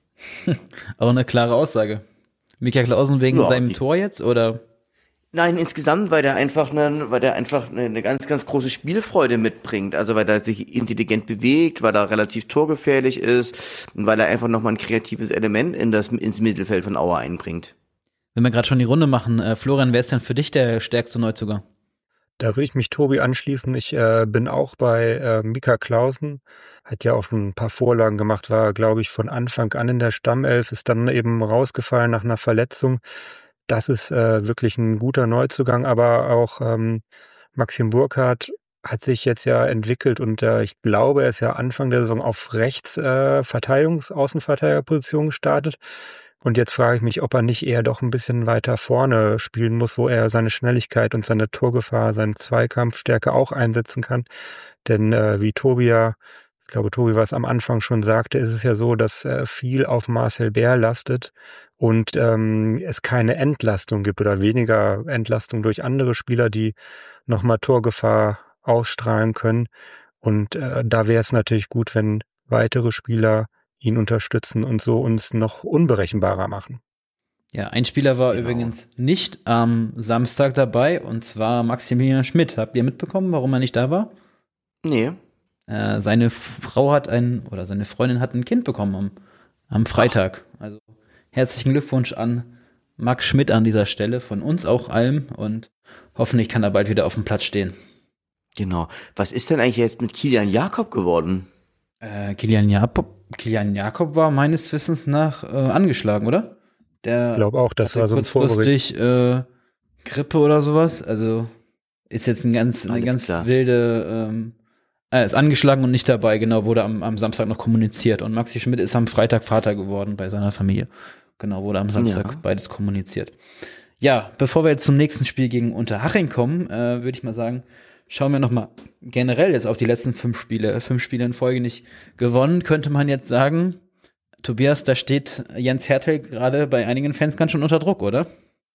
auch eine klare Aussage. Mika Clausen wegen Ja, seinem ich- Tor jetzt, oder? Nein, insgesamt, weil der einfach eine, weil der einfach eine, eine ganz, ganz große Spielfreude mitbringt. Also weil er sich intelligent bewegt, weil er relativ torgefährlich ist und weil er einfach nochmal ein kreatives Element in das, ins Mittelfeld von Aue einbringt. Wenn wir gerade schon die Runde machen, äh, Florian, wer ist denn für dich der stärkste Neuzugang? Da würde ich mich Tobi anschließen. Ich äh, bin auch bei äh, Mika Clausen. Hat ja auch schon ein paar Vorlagen gemacht, war, glaube ich, von Anfang an in der Stammelf, ist dann eben rausgefallen nach einer Verletzung. Das ist äh, wirklich ein guter Neuzugang, aber auch ähm, Maxim Burkhardt hat sich jetzt ja entwickelt und äh, ich glaube, er ist ja Anfang der Saison auf rechts äh, Verteidigungs-, Außenverteidigerposition gestartet. Und jetzt frage ich mich, ob er nicht eher doch ein bisschen weiter vorne spielen muss, wo er seine Schnelligkeit und seine Torgefahr, seine Zweikampfstärke auch einsetzen kann. Denn äh, wie Tobi ja, ich glaube, Tobi was am Anfang schon sagte, ist es ja so, dass äh, viel auf Marcel Bär lastet und ähm, es keine Entlastung gibt oder weniger Entlastung durch andere Spieler, die nochmal Torgefahr ausstrahlen können. Und äh, da wäre es natürlich gut, wenn weitere Spieler ihn unterstützen und so uns noch unberechenbarer machen. Ja, ein Spieler war Genau. übrigens nicht am Samstag dabei, und zwar Maximilian Schmidt. Habt ihr mitbekommen, warum er nicht da war? Nee. Äh, seine Frau hat ein, oder seine Freundin hat ein Kind bekommen am, am Freitag. Also herzlichen Glückwunsch an Max Schmidt an dieser Stelle, von uns auch allen, und hoffentlich kann er bald wieder auf dem Platz stehen. Genau. Was ist denn eigentlich jetzt mit Kilian Jakob geworden? Äh, Kilian Jakob, Kilian Jakob war meines Wissens nach äh, angeschlagen, oder? Der Ich glaube auch, das hatte war so ein Vorbericht. kurzfristig äh, Grippe oder sowas. Also ist jetzt ein ganz, eine Alles ganz klar. wilde, ähm, er ist angeschlagen und nicht dabei, genau, wurde am, am Samstag noch kommuniziert. Und Maxi Schmidt ist am Freitag Vater geworden bei seiner Familie. Genau, wurde am Samstag Ja. beides kommuniziert. Ja, bevor wir jetzt zum nächsten Spiel gegen Unterhaching kommen, äh, würde ich mal sagen, schauen wir noch mal generell jetzt auf die letzten fünf Spiele. Fünf Spiele in Folge nicht gewonnen, könnte man jetzt sagen. Tobias, da steht Jens Hertel gerade bei einigen Fans ganz schön unter Druck, oder?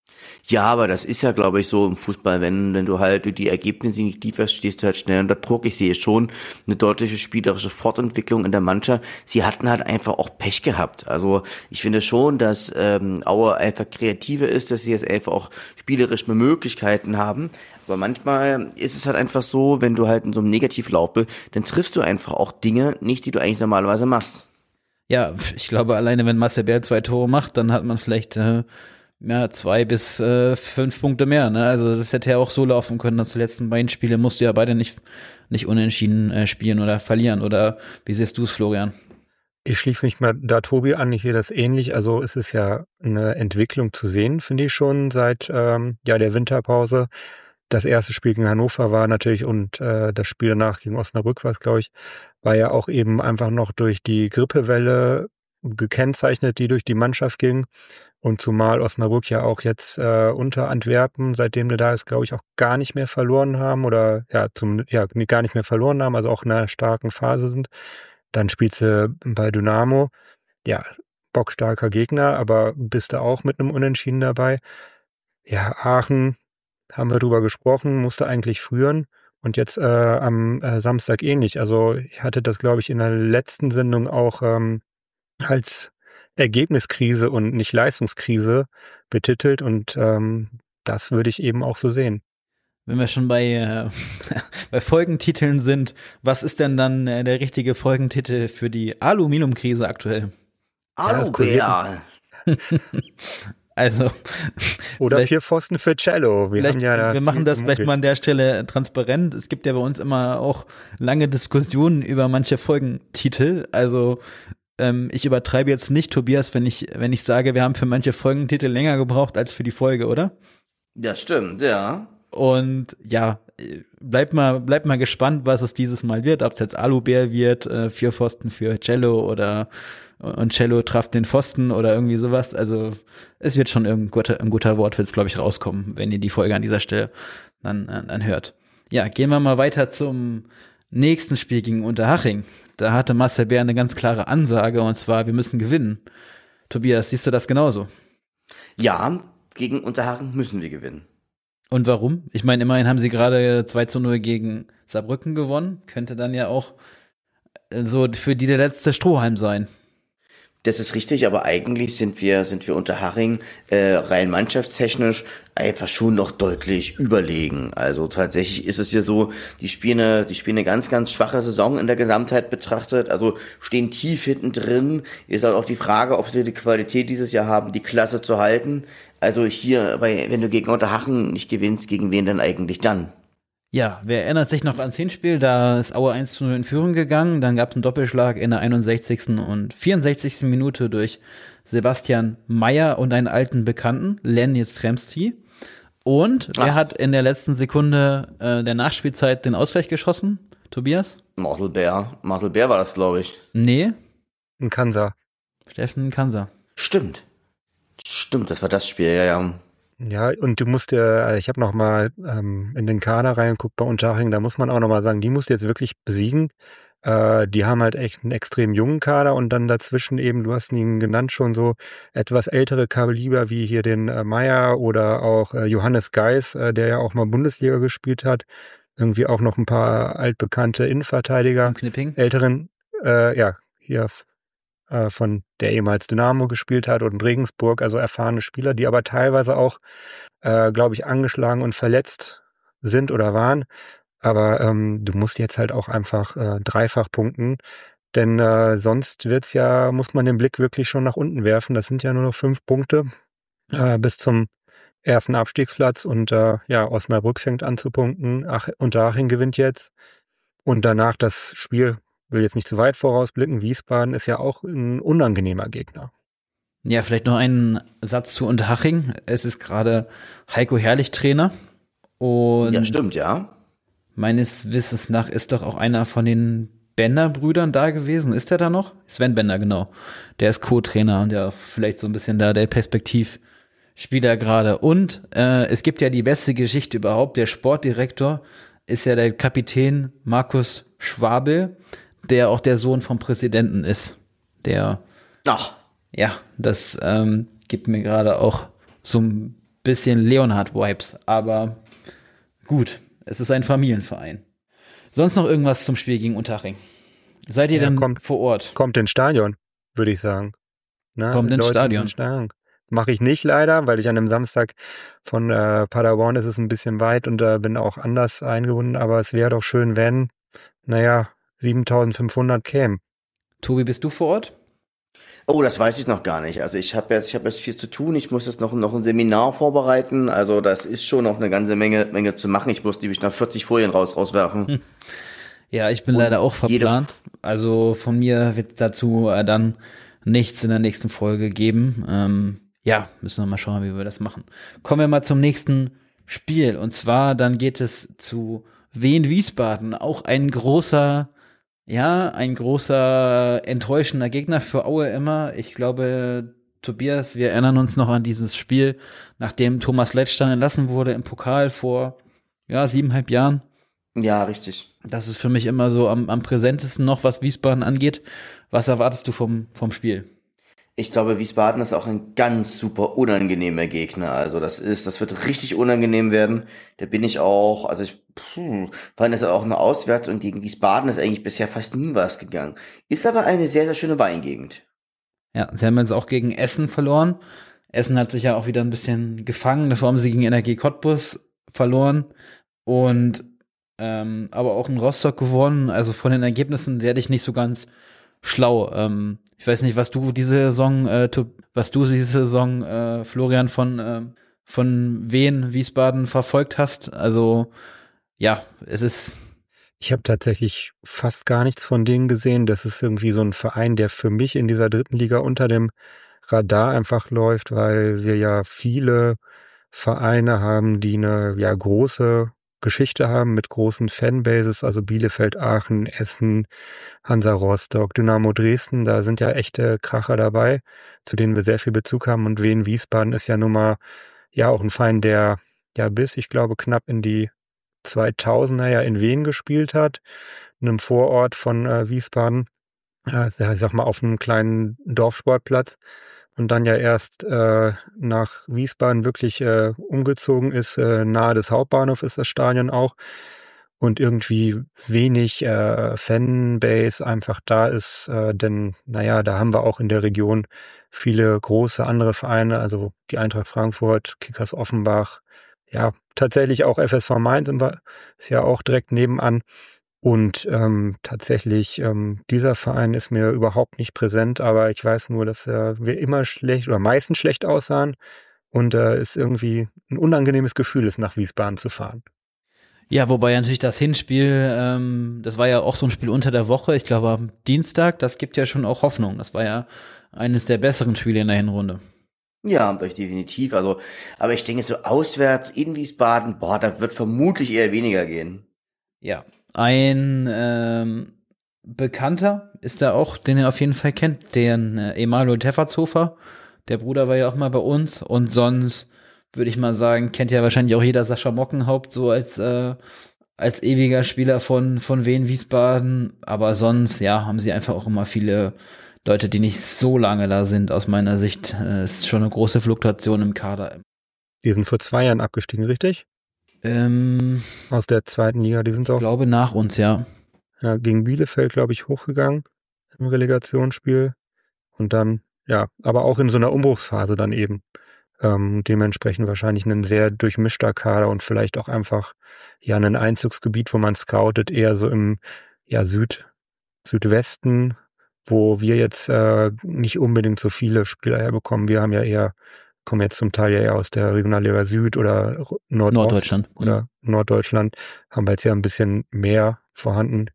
Ja, aber das ist ja, glaube ich, so im Fußball, wenn, wenn du halt die Ergebnisse nicht lieferst, stehst du halt schnell unter Druck. Ich sehe schon eine deutliche spielerische Fortentwicklung in der Mannschaft. Sie hatten halt einfach auch Pech gehabt. Also ich finde schon, dass ähm, Aue einfach kreativer ist, dass sie jetzt einfach auch spielerisch mehr Möglichkeiten haben. Aber manchmal ist es halt einfach so, wenn du halt in so einem Negativlauf bist, dann triffst du einfach auch Dinge nicht, die du eigentlich normalerweise machst. Ja, ich glaube, alleine wenn Marcel Bär zwei Tore macht, dann hat man vielleicht äh, ja, zwei bis äh, fünf Punkte mehr. Ne? Also das hätte ja auch so laufen können, dass die letzten beiden Spiele musst du ja beide nicht, nicht unentschieden äh, spielen oder verlieren. Oder wie siehst du es, Florian? Ich schließe mich mal da Tobi an, ich sehe das ähnlich. Also es ist ja eine Entwicklung zu sehen, finde ich schon, seit ähm, ja der Winterpause. Das erste Spiel gegen Hannover war natürlich und äh, das Spiel danach gegen Osnabrück war es, glaube ich, war ja auch eben einfach noch durch die Grippewelle gekennzeichnet, die durch die Mannschaft ging. Und zumal Osnabrück ja auch jetzt äh, unter Antwerpen, seitdem wir da ist, glaube ich, auch gar nicht mehr verloren haben oder ja, zum ja gar nicht mehr verloren haben, also auch in einer starken Phase sind. Dann spielst du bei Dynamo, ja, bockstarker Gegner, aber bist du auch mit einem Unentschieden dabei. Ja, Aachen, haben wir drüber gesprochen, musste eigentlich führen und jetzt äh, am äh, Samstag ähnlich. Also ich hatte das, glaube ich, in der letzten Sendung auch ähm, als Ergebniskrise und nicht Leistungskrise betitelt und ähm, das würde ich eben auch so sehen. Wenn wir schon bei, äh, bei Folgentiteln sind, was ist denn dann äh, der richtige Folgentitel für die Aluminiumkrise aktuell? Alubär. Also Oder vielleicht- vier Pfosten für Cello. Wir, Vielleicht, haben ja da wir machen viel das vielleicht gemunkelt. mal an der Stelle transparent. Es gibt ja bei uns immer auch lange Diskussionen über manche Folgentitel. Also ähm, ich übertreibe jetzt nicht, Tobias, wenn ich wenn ich sage, wir haben für manche Folgentitel länger gebraucht als für die Folge, oder? Das stimmt, ja. Und ja, bleibt mal bleibt mal gespannt, was es dieses Mal wird. Ob es jetzt Alubär wird, äh, vier Pfosten für Cello oder und Cello traf den Pfosten oder irgendwie sowas. Also es wird schon ein guter, ein guter Wortwitz, glaube ich, rauskommen, wenn ihr die Folge an dieser Stelle dann, dann hört. Ja, gehen wir mal weiter zum nächsten Spiel gegen Unterhaching. Da hatte Marcel Bär eine ganz klare Ansage, und zwar, wir müssen gewinnen. Tobias, siehst du das genauso? Ja, gegen Unterhaching müssen wir gewinnen. Und warum? Ich meine, immerhin haben sie gerade zwei zu null gegen Saarbrücken gewonnen. Könnte dann ja auch so für die der letzte Strohhalm sein. Das ist richtig, aber eigentlich sind wir sind wir Unterhaching äh, rein mannschaftstechnisch einfach schon noch deutlich überlegen. Also tatsächlich ist es ja so, die spielen eine, die spielen eine ganz, ganz schwache Saison in der Gesamtheit betrachtet, also stehen tief hinten drin. Ist halt auch die Frage, ob sie die Qualität dieses Jahr haben, die Klasse zu halten. Also hier, bei, wenn du gegen Unterhaching nicht gewinnst, gegen wen denn eigentlich dann? Ja, wer erinnert sich noch ans Hinspiel? Da ist Aue eins zu null in Führung gegangen. Dann gab es einen Doppelschlag in der einundsechzigsten und vierundsechzigsten Minute durch Sebastian Meyer und einen alten Bekannten, Len Jastrzemski. Und wer Ach. hat in der letzten Sekunde äh, der Nachspielzeit den Ausgleich geschossen? Tobias? Marcel Bär. Marcel Bär war das, glaube ich. Nee, Ein Kansa. Steffen Kanser. Stimmt. Stimmt, das war das Spiel, ja, ja. Ja, und du musst dir, also ich habe noch mal ähm, in den Kader reingeguckt bei Unterhaching, da muss man auch noch mal sagen, die musst du jetzt wirklich besiegen. Äh, die haben halt echt einen extrem jungen Kader und dann dazwischen eben, du hast ihn genannt, schon so etwas ältere Kaliber wie hier den äh, Meier oder auch äh, Johannes Geis, äh, der ja auch mal Bundesliga gespielt hat. Irgendwie auch noch ein paar altbekannte Innenverteidiger. Im Knipping. Älteren, äh, ja, hier äh, von der ehemals Dynamo gespielt hat und Regensburg, also erfahrene Spieler, die aber teilweise auch, äh, glaube ich, angeschlagen und verletzt sind oder waren. Aber ähm, du musst jetzt halt auch einfach äh, dreifach punkten, denn äh, sonst wird's ja, muss man den Blick wirklich schon nach unten werfen. Das sind ja nur noch fünf Punkte äh, bis zum ersten Abstiegsplatz und äh, ja, Osnabrück fängt an zu punkten, Ach, Unterhaching gewinnt jetzt und danach das Spiel, will jetzt nicht zu weit vorausblicken, Wiesbaden ist ja auch ein unangenehmer Gegner. Ja, vielleicht noch einen Satz zu Unterhaching. Es ist gerade Heiko Herrlich Trainer. Und Ja, stimmt, ja. meines Wissens nach ist doch auch einer von den Bender-Brüdern da gewesen. Ist der da noch? Sven Bender, genau. Der ist Co-Trainer und ja vielleicht so ein bisschen da der Perspektivspieler gerade. Und äh, es gibt ja die beste Geschichte überhaupt. Der Sportdirektor ist ja der Kapitän Markus Schwabel, der auch der Sohn vom Präsidenten ist. Der, Ach, ja, das ähm, gibt mir gerade auch so ein bisschen Leonhard-Vibes. Aber gut, es ist ein Familienverein. Sonst noch irgendwas zum Spiel gegen Unterhaching? Seid ihr Ja, denn kommt- vor Ort? Kommt ins Stadion, würde ich sagen. Na, Kommt ins Leute, Stadion. ins Stadion. Mache ich nicht leider, weil ich an einem Samstag von äh, Paderborn, das ist ein bisschen weit und äh, bin auch anders eingebunden, aber es wäre doch schön, wenn, naja, siebentausendfünfhundert kämen. Tobi, bist du vor Ort? oh, das weiß ich noch gar nicht. Also ich habe jetzt, ich habe jetzt viel zu tun. Ich muss jetzt noch noch ein Seminar vorbereiten. Also das ist schon noch eine ganze Menge Menge zu machen. Ich muss nämlich noch vierzig Folien raus rauswerfen. Hm. Ja, ich bin Und leider auch jede verplant. Also von mir wird dazu äh, dann nichts in der nächsten Folge geben. Ähm, ja, müssen wir mal schauen, wie wir das machen. Kommen wir mal zum nächsten Spiel. Und zwar dann geht es zu Wien Wiesbaden. Auch ein großer, ja, ein großer enttäuschender Gegner für Aue immer. Ich glaube, Tobias, wir erinnern uns noch an dieses Spiel, nachdem Thomas Letsch dann entlassen wurde im Pokal vor, ja, siebeneinhalb Jahren. Ja, richtig. Das ist für mich immer so am, am präsentesten noch, was Wiesbaden angeht. Was erwartest du vom, vom Spiel? Ich glaube, Wiesbaden ist auch ein ganz super unangenehmer Gegner. Also das ist, das wird richtig unangenehm werden. Da bin ich auch, also ich, puh, vor allem ist auch eine Auswärts und gegen Wiesbaden ist eigentlich bisher fast nie was gegangen. Ist aber eine sehr, sehr schöne Weingegend. Ja, sie haben jetzt auch gegen Essen verloren. Essen hat sich ja auch wieder ein bisschen gefangen. Davor haben sie gegen Energie Cottbus verloren. Und ähm, aber auch in Rostock gewonnen. Also von den Ergebnissen werde ich nicht so ganz schlau. Ähm, ich weiß nicht, was du diese Saison, äh, tu, was du diese Saison, äh, Florian, von äh, von Wien Wiesbaden verfolgt hast. Also ja, es ist. Ich habe tatsächlich fast gar nichts von denen gesehen. Das ist irgendwie so ein Verein, der für mich in dieser dritten Liga unter dem Radar einfach läuft, weil wir ja viele Vereine haben, die eine ja große Geschichte haben mit großen Fanbases, also Bielefeld, Aachen, Essen, Hansa Rostock, Dynamo Dresden, da sind ja echte Kracher dabei, zu denen wir sehr viel Bezug haben. Und Wien Wiesbaden ist ja nun mal ja auch ein Verein, der ja bis, ich glaube, knapp in die zweitausender ja in Wien gespielt hat, in einem Vorort von äh, Wiesbaden, äh, ich sag mal auf einem kleinen Dorfsportplatz. Und dann ja erst äh, nach Wiesbaden wirklich äh, umgezogen ist, äh, nahe des Hauptbahnhofs ist das Stadion auch. Und irgendwie wenig äh, Fanbase einfach da ist, äh, denn naja, da haben wir auch in der Region viele große andere Vereine, also die Eintracht Frankfurt, Kickers Offenbach, ja, tatsächlich auch F S V Mainz ist ja auch direkt nebenan. Und ähm, tatsächlich, ähm, dieser Verein ist mir überhaupt nicht präsent, aber ich weiß nur, dass äh, wir immer schlecht oder meistens schlecht aussahen und äh, es irgendwie ein unangenehmes Gefühl ist, nach Wiesbaden zu fahren. Ja, wobei natürlich das Hinspiel, ähm, das war ja auch so ein Spiel unter der Woche, ich glaube am Dienstag, das gibt ja schon auch Hoffnung. Das war ja eines der besseren Spiele in der Hinrunde. Ja, das definitiv. Also, aber ich denke, so auswärts in Wiesbaden, boah, da wird vermutlich eher weniger gehen. Ja. Ein ähm, Bekannter ist da auch, den ihr auf jeden Fall kennt, den äh, Emanuel Teffertshofer. Der Bruder war ja auch mal bei uns. Und sonst würde ich mal sagen, kennt ja wahrscheinlich auch jeder Sascha Mockenhaupt so als äh, als ewiger Spieler von von Wien Wiesbaden. Aber sonst, ja, haben sie einfach auch immer viele Leute, die nicht so lange da sind. Aus meiner Sicht äh, ist schon eine große Fluktuation im Kader. Die sind vor zwei Jahren abgestiegen, richtig? Ähm, Aus der zweiten Liga, die sind auch. Ich glaube nach uns, ja. Ja, gegen Bielefeld, glaube ich, hochgegangen im Relegationsspiel. Und dann, ja, aber auch in so einer Umbruchsphase dann eben. Ähm, dementsprechend wahrscheinlich ein sehr durchmischter Kader und vielleicht auch einfach ja ein Einzugsgebiet, wo man scoutet, eher so im ja Süd, Südwesten, wo wir jetzt äh, nicht unbedingt so viele Spieler herbekommen. Wir haben ja eher kommen jetzt zum Teil ja eher aus der Regionalliga Süd oder Nordost Norddeutschland. oder mhm. Norddeutschland, haben wir jetzt ja ein bisschen mehr vorhanden.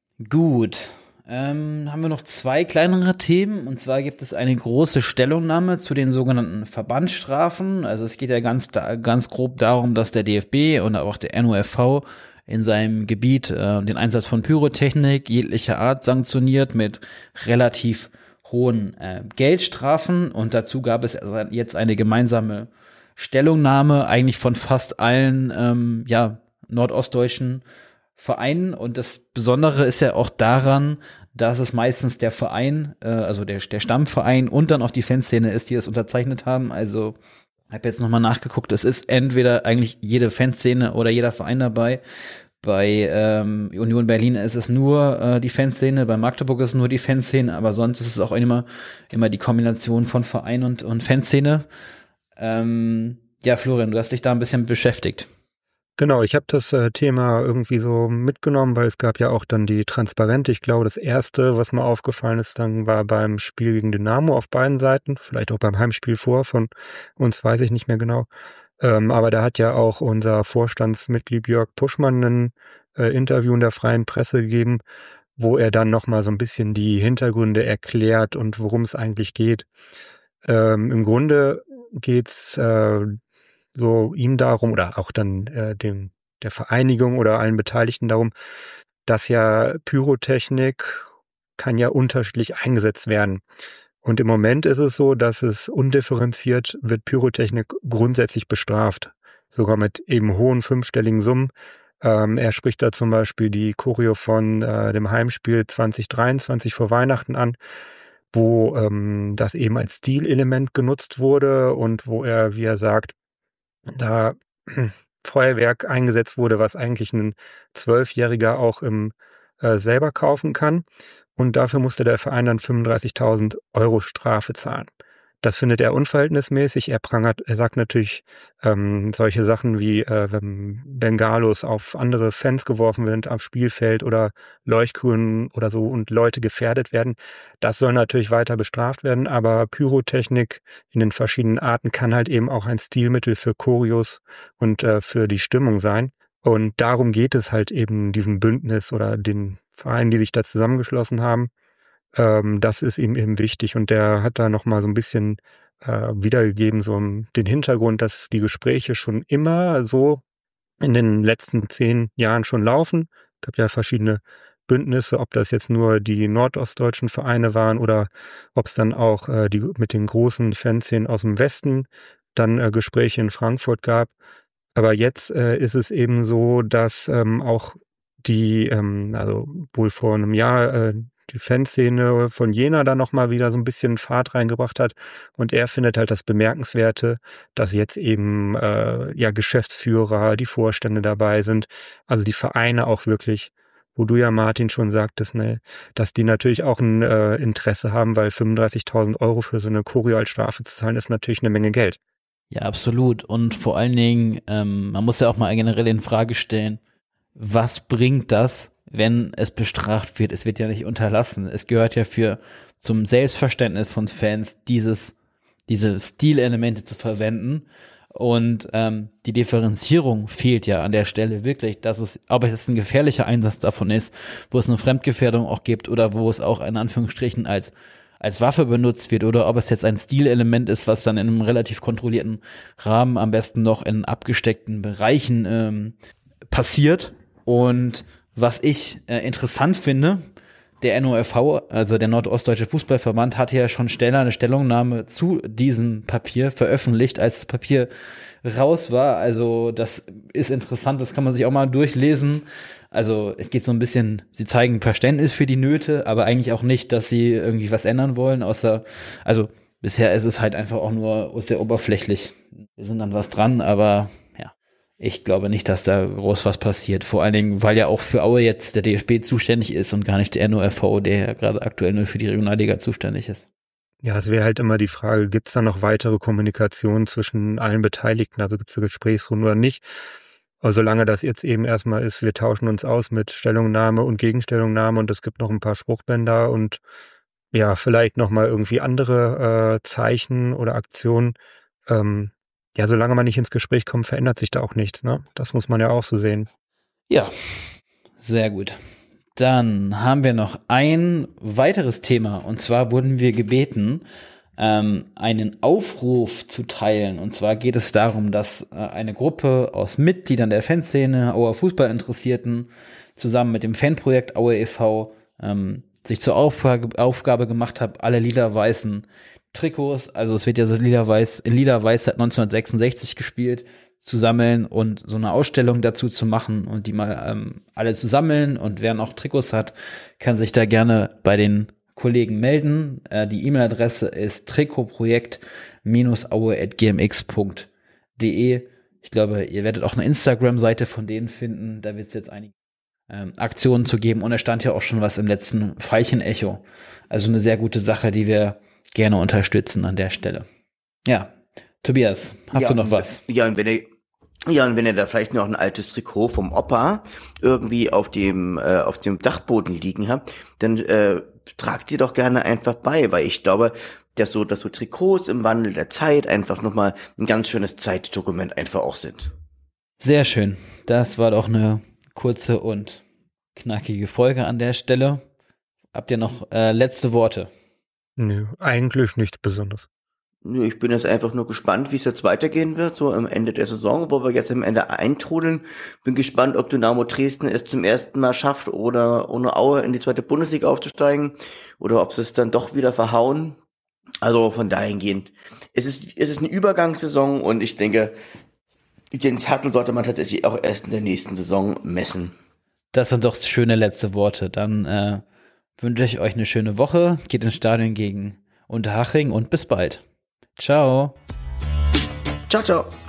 Gut, ähm, haben wir noch zwei kleinere Themen, und zwar gibt es eine große Stellungnahme zu den sogenannten Verbandsstrafen. Also es geht ja ganz, ganz grob darum, dass der D F B und auch der N O F V in seinem Gebiet äh, den Einsatz von Pyrotechnik jeglicher Art sanktioniert mit relativ hohen äh, Geldstrafen, und dazu gab es jetzt eine gemeinsame Stellungnahme eigentlich von fast allen ähm, ja nordostdeutschen Vereinen, und das Besondere ist ja auch daran, dass es meistens der Verein, äh, also der, der Stammverein und dann auch die Fanszene ist, die es unterzeichnet haben. Also ich habe jetzt nochmal nachgeguckt, es ist entweder eigentlich jede Fanszene oder jeder Verein dabei. Bei ähm, Union Berlin ist es nur äh, die Fanszene, bei Magdeburg ist es nur die Fanszene, aber sonst ist es auch immer immer die Kombination von Verein und, und Fanszene. Ähm, ja, Florian, du hast dich da ein bisschen beschäftigt. Genau, ich habe das äh, Thema irgendwie so mitgenommen, weil es gab ja auch dann die Transparente. Ich glaube, das erste, was mir aufgefallen ist, dann war beim Spiel gegen Dynamo auf beiden Seiten, vielleicht auch beim Heimspiel vor von uns, weiß ich nicht mehr genau. Ähm, aber da hat ja auch unser Vorstandsmitglied Jörg Puschmann ein äh, Interview in der Freien Presse gegeben, wo er dann nochmal so ein bisschen die Hintergründe erklärt und worum es eigentlich geht. Ähm, im Grunde geht's äh, so ihm darum oder auch dann äh, dem der Vereinigung oder allen Beteiligten darum, dass ja Pyrotechnik kann ja unterschiedlich eingesetzt werden. Und im Moment ist es so, dass es undifferenziert wird Pyrotechnik grundsätzlich bestraft, sogar mit eben hohen fünfstelligen Summen. Ähm, er spricht da zum Beispiel die Choreo von äh, dem Heimspiel zwanzig dreiundzwanzig vor Weihnachten an, wo ähm, das eben als Stilelement genutzt wurde und wo er, wie er sagt, da Feuerwerk eingesetzt wurde, was eigentlich ein Zwölfjähriger auch im äh, selber kaufen kann. Und dafür musste der Verein dann fünfunddreißigtausend Euro Strafe zahlen. Das findet er unverhältnismäßig. Er prangert, er sagt natürlich ähm, solche Sachen wie, äh, wenn Bengalos auf andere Fans geworfen werden am Spielfeld oder Leuchtkugeln oder so und Leute gefährdet werden. Das soll natürlich weiter bestraft werden, aber Pyrotechnik in den verschiedenen Arten kann halt eben auch ein Stilmittel für Choreos und äh, für die Stimmung sein. Und darum geht es halt eben diesem Bündnis oder den Vereinen, die sich da zusammengeschlossen haben. Ähm, das ist ihm eben wichtig. Und der hat da nochmal so ein bisschen äh, wiedergegeben, so den Hintergrund, dass die Gespräche schon immer so in den letzten zehn Jahren schon laufen. Es gab ja verschiedene Bündnisse, ob das jetzt nur die nordostdeutschen Vereine waren oder ob es dann auch äh, die mit den großen Fanszenen aus dem Westen dann äh, Gespräche in Frankfurt gab. Aber jetzt äh, ist es eben so, dass ähm, auch die, ähm, also wohl vor einem Jahr äh, die Fanszene von Jena da nochmal wieder so ein bisschen Fahrt reingebracht hat. Und er findet halt das Bemerkenswerte, dass jetzt eben äh, ja Geschäftsführer, die Vorstände dabei sind, also die Vereine auch wirklich, wo du ja, Martin, schon sagtest, ne, dass die natürlich auch ein äh, Interesse haben, weil fünfunddreißigtausend Euro für so eine Choreo als Strafe zu zahlen, ist natürlich eine Menge Geld. Ja, absolut. Und vor allen Dingen, ähm, man muss ja auch mal generell in Frage stellen, was bringt das, wenn es bestraft wird? Es wird ja nicht unterlassen. Es gehört ja für zum Selbstverständnis von Fans, dieses diese Stilelemente zu verwenden. Und ähm, die Differenzierung fehlt ja an der Stelle wirklich, dass es, ob es jetzt ein gefährlicher Einsatz davon ist, wo es eine Fremdgefährdung auch gibt oder wo es auch in Anführungsstrichen als als Waffe benutzt wird oder ob es jetzt ein Stilelement ist, was dann in einem relativ kontrollierten Rahmen, am besten noch in abgesteckten Bereichen ähm, passiert. Und was ich äh, interessant finde, der N O F V, also der Nordostdeutsche Fußballverband, hatte ja schon schneller eine Stellungnahme zu diesem Papier veröffentlicht, als das Papier raus war. Also das ist interessant, das kann man sich auch mal durchlesen. Also es geht so ein bisschen, sie zeigen Verständnis für die Nöte, aber eigentlich auch nicht, dass sie irgendwie was ändern wollen, außer, also bisher ist es halt einfach auch nur sehr oberflächlich. Wir sind dann was dran, aber ja, ich glaube nicht, dass da groß was passiert. Vor allen Dingen, weil ja auch für Aue jetzt der D F B zuständig ist und gar nicht der N O F V, der ja gerade aktuell nur für die Regionalliga zuständig ist. Ja, es wäre halt immer die Frage, gibt es da noch weitere Kommunikation zwischen allen Beteiligten? Also gibt es eine Gesprächsrunde oder nicht? Aber solange das jetzt eben erstmal ist, wir tauschen uns aus mit Stellungnahme und Gegenstellungnahme und es gibt noch ein paar Spruchbänder und ja, vielleicht nochmal irgendwie andere äh, Zeichen oder Aktionen. Ähm, ja, solange man nicht ins Gespräch kommt, verändert sich da auch nichts, ne? Das muss man ja auch so sehen. Ja, sehr gut. Dann haben wir noch ein weiteres Thema und zwar wurden wir gebeten, ähm, einen Aufruf zu teilen. Und zwar geht es darum, dass äh, eine Gruppe aus Mitgliedern der Fanszene, Auer Fußballinteressierten, zusammen mit dem Fanprojekt Aue e V ähm, sich zur Aufgabe, Aufgabe gemacht hat, alle lila-weißen Trikots, also es wird ja lila-weiß, in lila-weiß seit neunzehnhundertsechsundsechzig gespielt, zu sammeln und so eine Ausstellung dazu zu machen und die mal ähm, alle zu sammeln. Und wer noch Trikots hat, kann sich da gerne bei den Kollegen melden. Äh, die E-Mail-Adresse ist trikotprojekt aue at g m x punkt d e. Ich glaube, ihr werdet auch eine Instagram-Seite von denen finden. Da wird es jetzt einige ähm, Aktionen zu geben. Und da stand ja auch schon was im letzten Veilchen-Echo. Also eine sehr gute Sache, die wir gerne unterstützen an der Stelle. Ja, Tobias, hast ja, du noch was? Ja, und wenn ihr Ja, und wenn ihr da vielleicht noch ein altes Trikot vom Opa irgendwie auf dem äh, auf dem Dachboden liegen habt, dann äh, tragt ihr doch gerne einfach bei, weil ich glaube, dass so, dass so Trikots im Wandel der Zeit einfach nochmal ein ganz schönes Zeitdokument einfach auch sind. Sehr schön. Das war doch eine kurze und knackige Folge an der Stelle. Habt ihr noch äh, letzte Worte? Nö, eigentlich nichts Besonderes. Nö, ich bin jetzt einfach nur gespannt, wie es jetzt weitergehen wird, so am Ende der Saison, wo wir jetzt am Ende eintrudeln. Bin gespannt, ob Dynamo Dresden es zum ersten Mal schafft, oder ohne Aue in die zweite Bundesliga aufzusteigen, oder ob sie es dann doch wieder verhauen. Also von dahingehend, es ist, es ist eine Übergangssaison und ich denke, Jens Hertel sollte man tatsächlich auch erst in der nächsten Saison messen. Das sind doch schöne letzte Worte. Dann äh, wünsche ich euch eine schöne Woche. Geht ins Stadion gegen Unterhaching und bis bald. Ciao. Ciao, ciao.